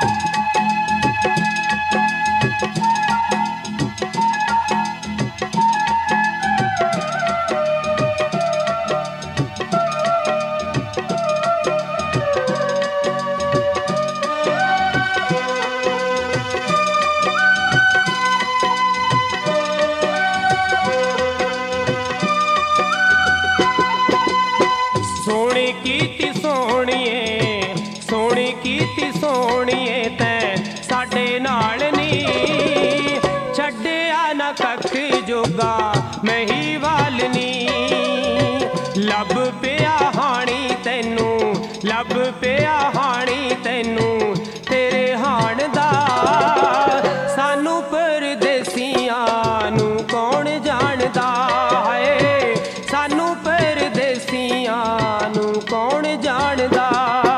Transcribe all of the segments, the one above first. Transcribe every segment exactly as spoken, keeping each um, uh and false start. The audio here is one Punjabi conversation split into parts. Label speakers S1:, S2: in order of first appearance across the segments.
S1: ਕੀਤੀ ਸੋਹਣੀਏ ਤੈਂ ਸਾਡੇ ਨਾਲ ਨੀ ਛੱਡਿਆ ਨਾ ਕੱਖ ਜੋਗਾ ਮਹੀਵਾਲ ਨੀ ਲੱਭ ਪਿਆ ਹਾਣੀ ਤੈਨੂੰ ਲੱਭ ਪਿਆ ਹਾਣੀ ਤੈਨੂੰ ਤੇਰੇ ਹਾਣ ਦਾ ਸਾਨੂੰ ਪਰਦੇਸੀਆਂ ਨੂੰ ਕੌਣ ਜਾਣਦਾ ਹੈ ਸਾਨੂੰ ਪਰਦੇਸੀਆਂ ਨੂੰ ਕੌਣ ਜਾਣਦਾ।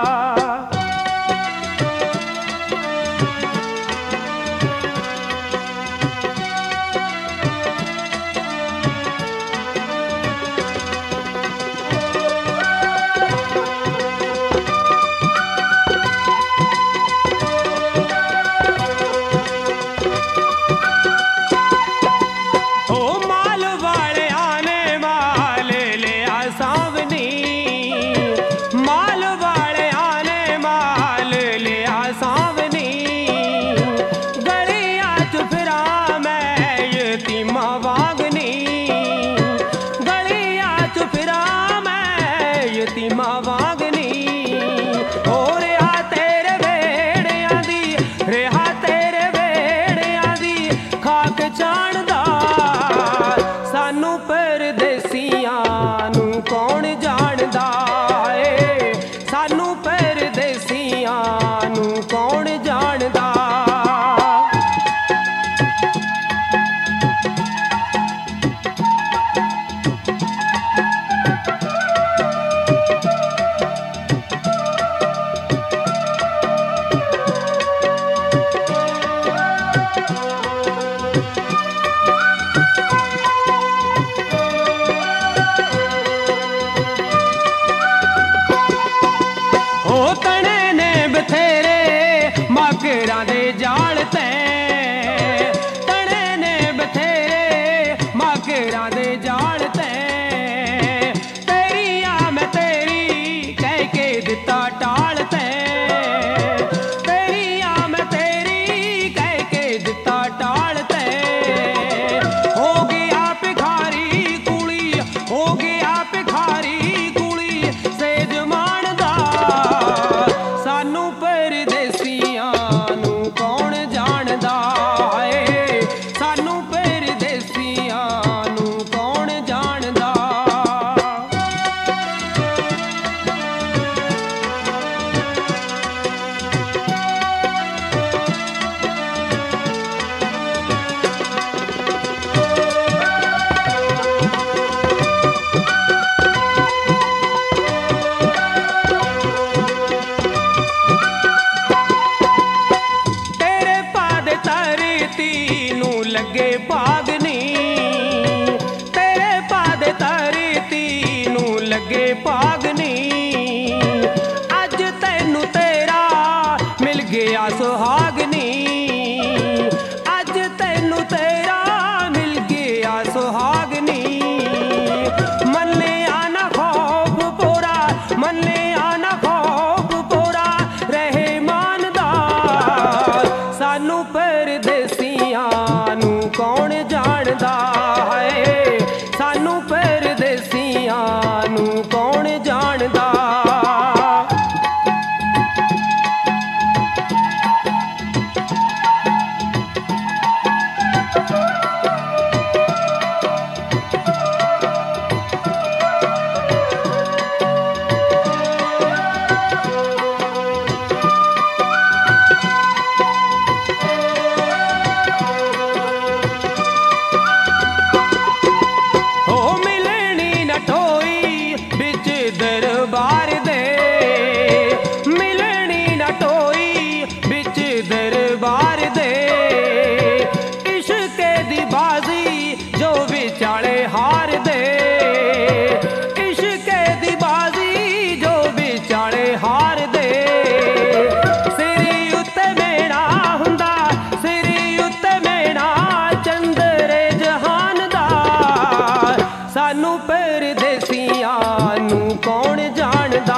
S1: ਸਾਨੂੰ ਪਰਦੇਸੀਆਂ ਨੂੰ ਕੌਣ ਜਾਣਦਾ ਏ ਸਾਨੂੰ ਪਰਦੇਸੀਆਂ ਨੂੰ ਕੌਣ ਜਾਣਦਾ। ਮਗਰਾਂ ਦੇ ਜਾਲ ਤੈਂ ਤਣੇ ਨੇ ਬਥੇਰੇ ਮਗਰਾਂ ਦੇ ਜਾਲ ਤੈਂ ਤੇਰੀ ਆ ਮੈਂ ਤੇਰੀ ਕਹਿ ਕੇ ਦਿੱਤਾ ਟਾਲ ਤੈਂ ਤੇਰੀ ਆ ਮੈਂ ਤੇਰੀ ਕਹਿ ਕੇ ਦਿੱਤਾ ਟਾਲ ਤੈਂ ਹੋ ਗਿਆ ਭਿਖਾਰੀ ਕੁਲੀ ਹੋ ਗਿਆ ਭਿਖਾਰੀ ਕੁਲੀ ਸੇਜ ਮਾਣਦਾ ਸਾਨੂੰ ਪਰਦੇਸੀਆਂ ਨੂੰ ਕੌਣ ਜਾਣਦਾ ਏ ਸਾਨੂੰ ਪਰਦੇਸੀਆਂ ਨੂੰ ਕੌਣ ਜਾਣਦਾ। ਲੱਗੇ ਭਾਗਨੀ ਤੇਰੇ ਪਾਦ ਧਰਤੀ ਨੂੰ ਲੱਗੇ ਭਾਗਨੀ ਅੱਜ ਤੈਨੂੰ ਤੇਰਾ ਮਿਲ ਗਿਆ ਸੁਹਾਗਨੀ ਅੱਜ ਤੈਨੂੰ ਤੇਰਾ ਮਿਲ ਗਿਆ ਸੁਹਾਗਨੀ ਮੰਨਿਆ ਨਾ ਖੌਫ ਪੂਰਾ ਮੰਨਿਆ ਨਾ ਖੌਫ ਪੂਰਾ ਰਹੇ ਮਾਨਦਾ ਸਾਨੂੰ ਪਰਦੇਸੀਆਂ ਨੂੰ ਕੌਣ ਜਾਣਦਾ ਹੈ ਸਾਨੂੰ ਪਰਦੇਸੀਆਂ ਨੂੰ ਕੌਣ ਜਾਣਦਾ। ਸਾਨੂੰ ਪਰਦੇਸੀਆਂ ਨੂੰ ਕੌਣ ਜਾਣਦਾ।